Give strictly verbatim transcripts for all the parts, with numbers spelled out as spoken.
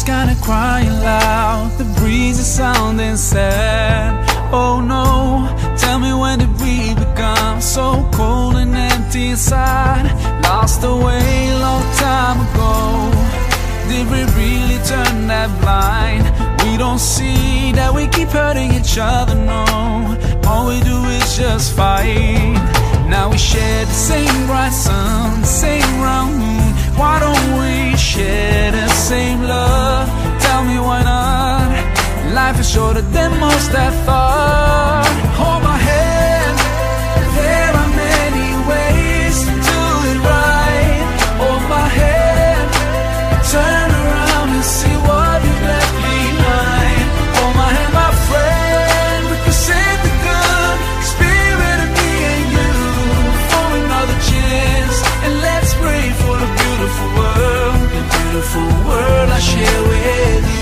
just kinda crying loud. The breeze is sounding sad. Oh no, tell me, when did we become so cold and empty inside? Lost away a long time ago. Did we really turn that blind? We don't see that we keep hurting each other, no. All we do is just fight. Now we share the same bright sun, the same round moon. Why don't we share the same love? Tell me why not? Life is shorter than most have thought. Hold my hand, there are many ways to do it right. Hold my hand, turn around and see what you left behind. Hold my hand, my friend, we can save the good spirit of me and you for another chance. And let's pray for the beautiful world, the beautiful world I share with you.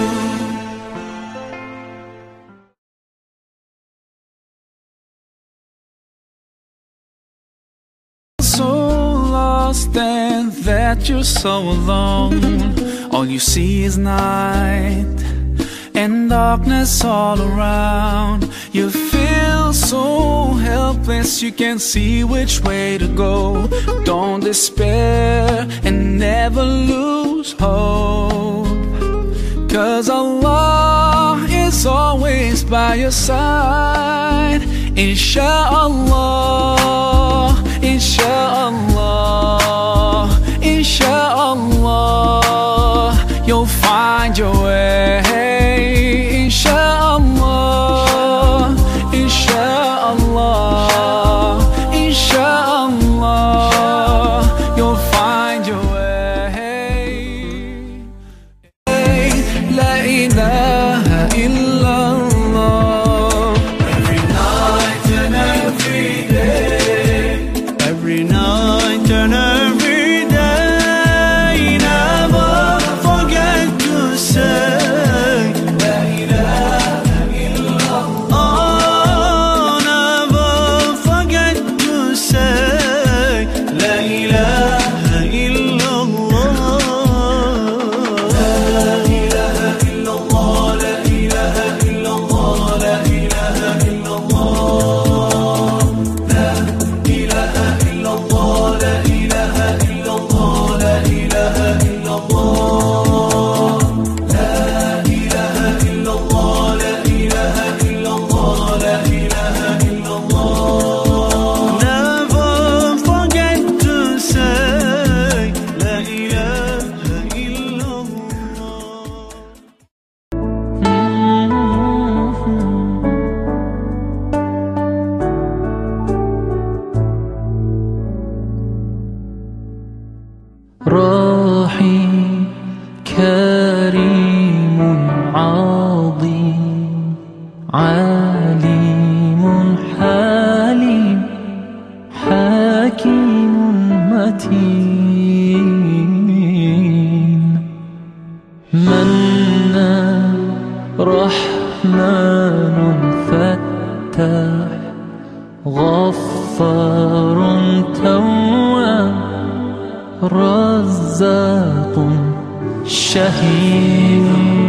So lost and that you're so alone. All you see is night and darkness all around. You feel so helpless, you can't see which way to go. Don't despair and never lose hope, 'cause Allah is always by your side. Insha'Allah, Insha'Allah, Insha'Allah, you'll find your way. Insha'Allah, Insha'Allah, Insha'Allah, you'll find your way. La ilaha illallah. Every night and every day, every night and every day, never forget to say La ilaha illallah. Oh, never forget to say La ilaha illallah. La ilaha illallah, la ilaha illallah, la ilaha illallah. La ilaha illallah, la ilaha illallah, la ilaha illallah. La ilaha illallah, la ilaha illallah, la ilaha illallah. Never forget to say La ilaha illallah. راحي كريم عظيم عليم حليم حكيم متين منان رحمن فتاح غفار تواب رزاق شهيد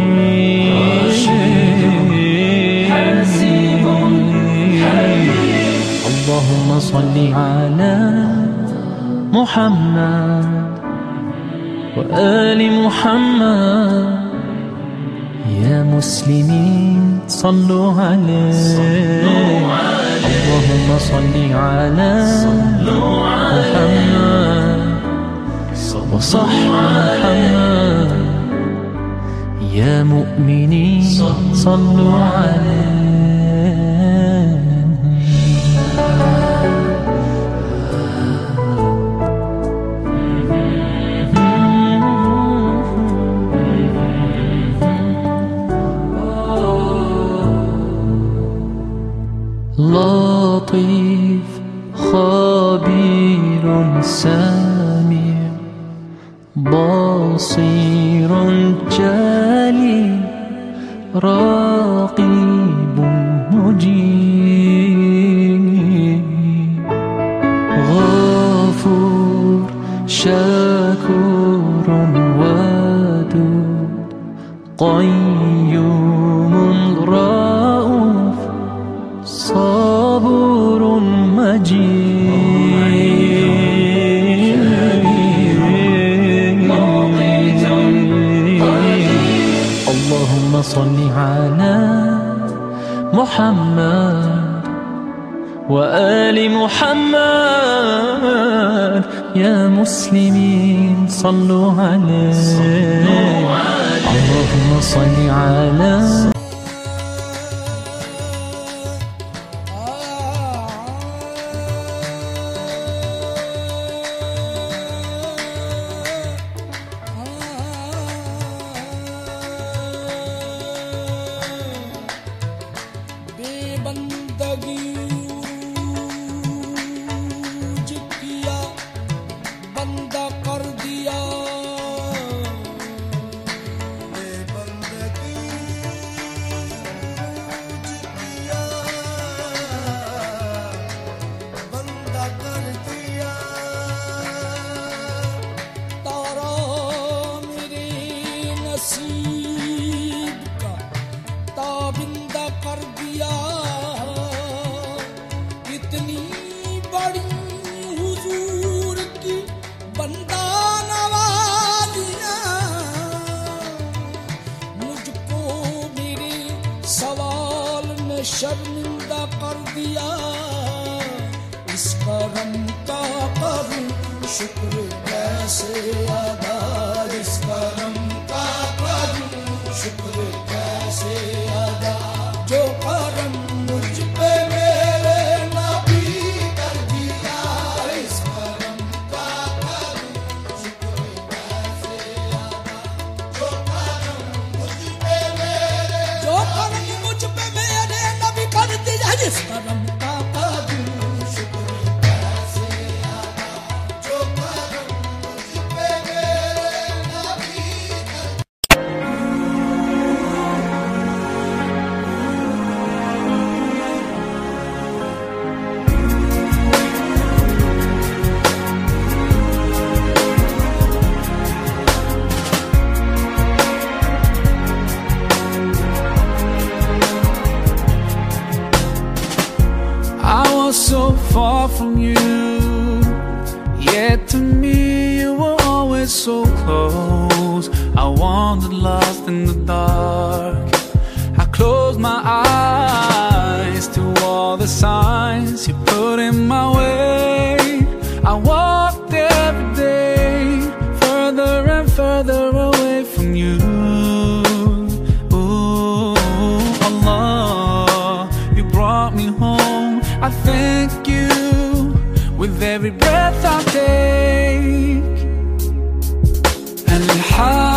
حسيب حليم. اللهم صل على محمد وآل محمد. يا مسلمين صلوا عليه. اللهم صل على محمد وصح محمد. يا مؤمنين صلوا عليه. لطيف خبير سميع بصير جليل رقيب مجيب غفور شكور ودود قيوم رؤوف صبور مجيد اللهم صل على محمد وآل محمد يا مسلمين صلوا عليه اللهم صل على शर्मिंदा कर दिया इस करम का करूं शुक्र कैसे अदा इस करम का करूं शुक्र कैसे अदा जो करम मुझ पे मेरे नबी कर दिया इस करम का करूं शुक्र कैसे अदा जो करम मुझ पे मेरे जो करम मुझ पे मेरे जिस करम का करूं शुक्र कैसे अदा जो करम मुझ पे मेरे नबी so far from you, yet to me you were always so close. I wandered lost in the dark. I closed my eyes to all the signs you put in my way. I walked every day further and further away from you. Ooh, Allah, you brought me home. I thank you with every breath I take. And